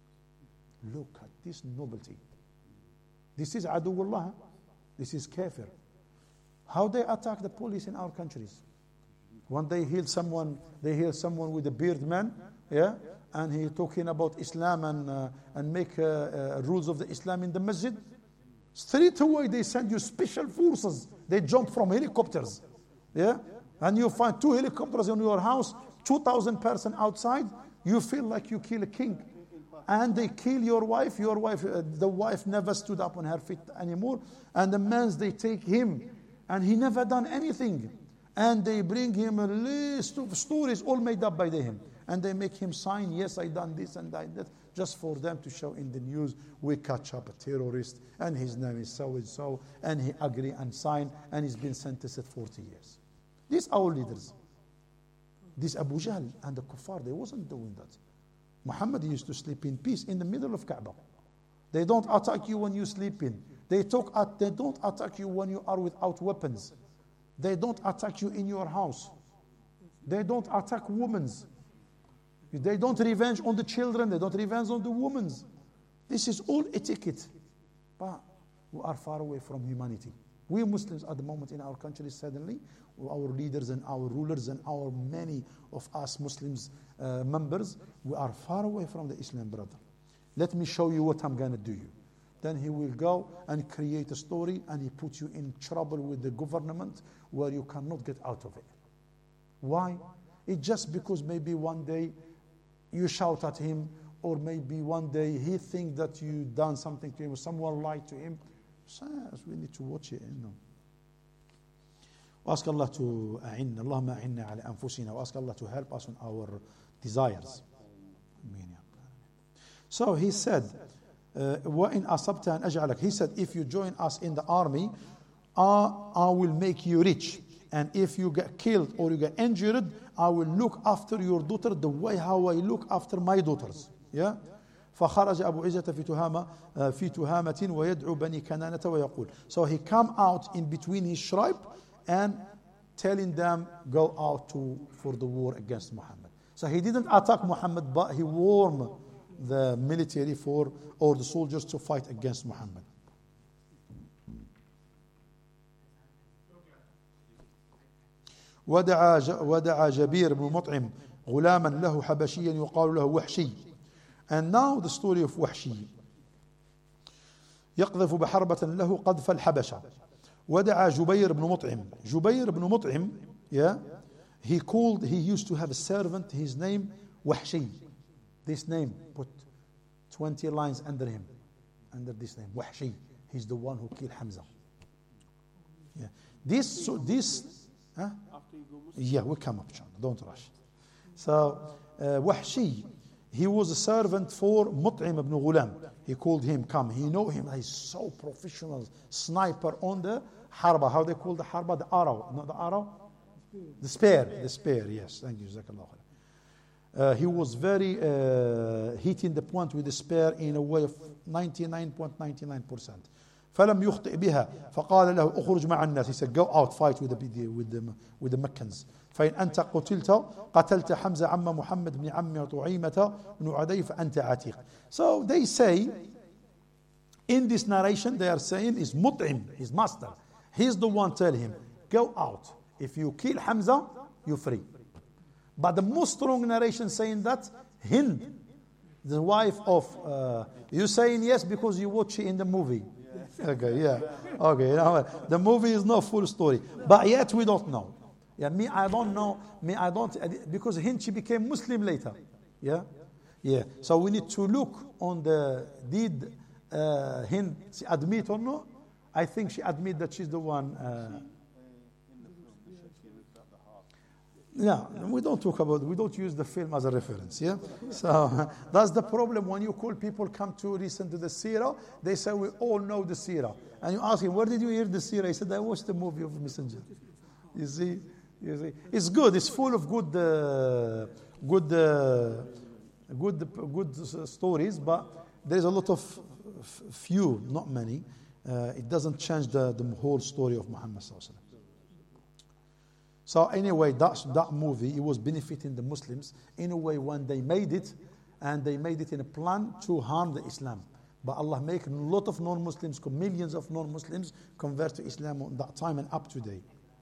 Look at this nobility. This is Aduwullah. This is kafir. How they attack the police in our countries? When they heal someone, they heal someone with a beard man, yeah, and he talking about Islam and uh, and make uh, uh, rules of the Islam in the masjid. Straight away they send you special forces. They jump from helicopters, yeah, and you find two helicopters in your house, two thousand person outside. You feel like you kill a king. And they kill your wife. Your wife, uh, the wife never stood up on her feet anymore. And the men, they take him, and he never done anything. And they bring him a list of stories all made up by him. And they make him sign, yes, I done this and I that, just for them to show in the news, we catch up a terrorist, and his name is so and so, and he agree and sign, and he's been sentenced to forty years. These are our leaders. This Abu Jahl and the Kuffar, they wasn't doing that. Muhammad used to sleep in peace in the middle of Kaaba. They don't attack you when you sleep in. They talk at, they don't attack you when you are without weapons. They don't attack you in your house. They don't attack women. They don't revenge on the children. They don't revenge on the women. This is all etiquette. But we are far away from humanity. We Muslims at the moment in our country, suddenly, our leaders and our rulers and our many of us Muslims uh, members, we are far away from the Islam, brother. Let me show you what I'm going to do you. Then he will go and create a story, and he puts you in trouble with the government where you cannot get out of it. Why? It's just because maybe one day you shout at him, or maybe one day he thinks that you done something to him, or someone lied to him. So we need to watch it, you know. Ask Allah to a'inna, Allahumma a'inna ala anfusina, ask Allah to help us on our desires. So he said, وَإِنْ أَصَبْتَ أَنْ أَجْعَلَكَ. He said, if you join us in the army, I, I will make you rich. And if you get killed or you get injured, I will look after your daughter the way how I look after my daughters. Yeah? فخرج أبو عزة في تهامة في تهامة ويدعو بني كنانة ويقول. So he come out in between his tribe and telling them go out to for the war against Muhammad. So he didn't attack Muhammad, but he warned the military for or the soldiers to fight against Muhammad. ودعا ودعا جبير بن مطعم غلاما له حبشيا يقال له وحشي. And now the story of وحشي. يقذف بحربة له قذف الحبشة. ودعا جبير بن مطعم. جبير بن مطعم, yeah, he called, he used to have a servant, his name وحشي. This name, put twenty lines under him, under this name, وحشي. He's the one who killed Hamza. Yeah. This, so this Huh? After you go Muslim. Yeah, we come up, inshallah. Don't rush. So, uh, Wahshi, he was a servant for Mut'im ibn Ghulam. He called him, come. He know him. He's so professional sniper on the harba. How they call the harba? The arrow. Not the arrow? The spear. The spear, yes. Thank you. Jazakallah khair. Uh, he was very uh, hitting the point with the spear in a way of ninety-nine point nine nine percent. فلم يخطئ بها فقال له اخرج مع الناس. He said, go out, fight with the with the with the Meccans. فإن أنت قتلت قتلت حمزة عم محمد بن عم طعيمة بن عدي فأنت عتيق. So they say, in this narration, they are saying is Mut'im, his master. He's the one telling him, go out. If you kill Hamza, you're free. But the most strong narration saying that Hind, the wife of, uh, you saying yes because you watch it in the movie. Okay, yeah. Okay, now, the movie is not full story. But yet we don't know. Yeah, me, I don't know. Me, I don't, because Hind, she became Muslim later. Yeah? Yeah. So we need to look on the, did uh, Hind she admit or not? I think she admit that she's the one. Uh, Yeah, we don't talk about, we don't use the film as a reference, yeah? So that's the problem when you call people come to listen to the seerah, they say we all know the seerah. And you ask him, where did you hear the seerah? He said, I watched the movie of Messenger. You see, you see, it's good, it's full of good, uh, good, uh, good, good stories, but there's a lot of f- few, not many. Uh, it doesn't change the, the whole story of Muhammad sallallahu alaihi wasallam. So anyway, that, that movie, it was benefiting the Muslims in a way when they made it, and they made it in a plan to harm the Islam. But Allah make a lot of non-Muslims, millions of non-Muslims convert to Islam at that time and up to date.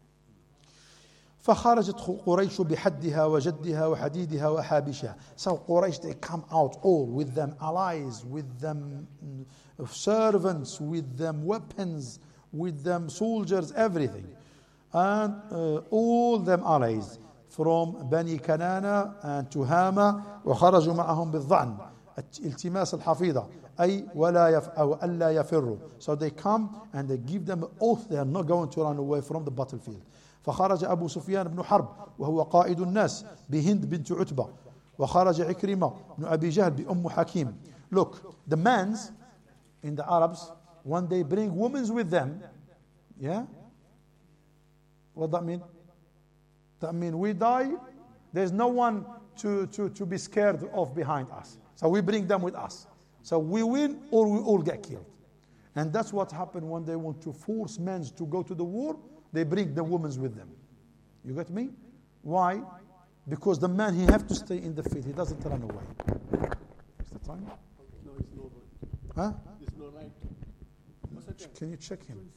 فخرجت قريش بحدها وجدها وحديدها وحابشها. So Quraysh, they come out all with them allies, with them servants, with them weapons, with them soldiers, everything. And uh, all them allies from Bani Kanana and Tuhama وخرجوا معهم بالظعن التماس الحفيظة أي ولا يف أو ألا يفروا. So they come and they give them an oath they are not going to run away from the battlefield. فخرج أبو سفيان بن حرب وهو قائد الناس بهند بنت عتبة وخرج عكرمة بن أبي جهل بأم حكيم. Look, the men's in the Arabs, when they bring women with them, yeah, what that mean? That mean we die, there's no one to, to, to be scared of behind us. So we bring them with us. So we win or we all get killed. And that's what happened when they want to force men to go to the war, they bring the women with them. You get me? Why? Because the man, he have to stay in the field. He doesn't run away. Is the time? No, it's no right. Huh? There's no right. What's the time? Can you check him?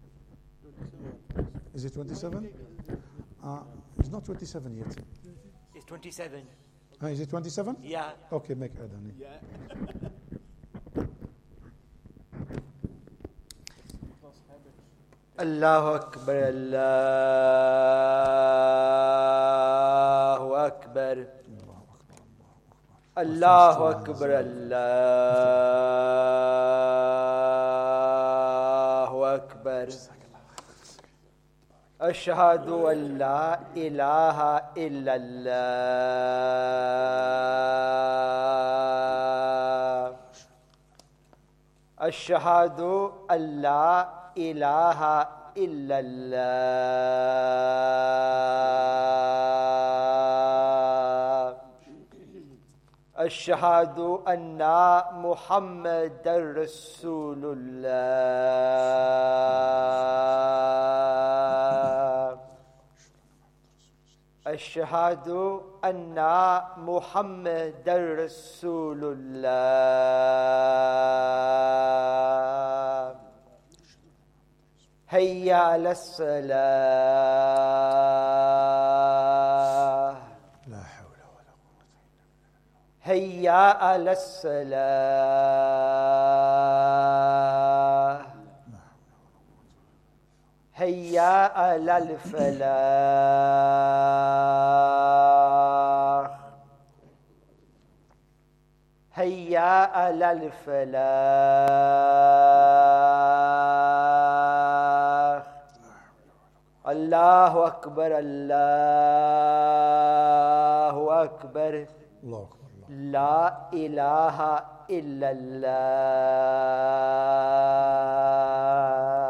Is it twenty-seven? Uh, it's not twenty-seven yet. It's twenty-seven. Uh, is it twenty-seven? Yeah. Okay, make adhan. Yeah. الله أكبر الله أكبر الله أكبر الله أكبر أشهد أن لا إله إلا الله أشهد أن لا إله إلا الله أشهد أن محمد رسول الله أشهد أن محمد رسول الله هيا على الصلاة لا حول ولا قوة هيا على الصلاة هيا على الفلاح هيا على الفلاح الله أكبر الله أكبر الله أكبر الله. لا إله إلا الله